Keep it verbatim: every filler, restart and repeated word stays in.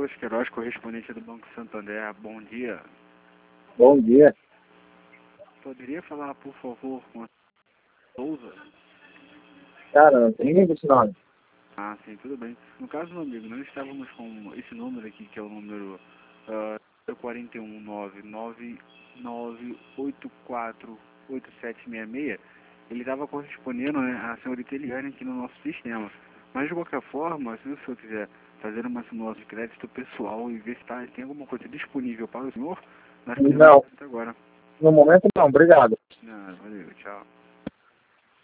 Matheus Queiroz, correspondente do Banco Santander. Bom dia. Bom dia. Poderia falar, por favor, com a Souza? Cara, não tem ninguém esse nome. Ah, sim, tudo bem. No caso, meu amigo, nós estávamos com esse número aqui, que é o número uh, quatro um nove nove nove oito quatro oito sete seis seis. Ele estava correspondendo, né, à senhorita Eliane aqui no nosso sistema. Mas, de qualquer forma, se o senhor quiser fazer uma simulação de crédito pessoal e ver se tá, tem alguma coisa disponível para o senhor, nós podemos Não, fazer agora. no momento não, obrigado. Não, valeu, tchau.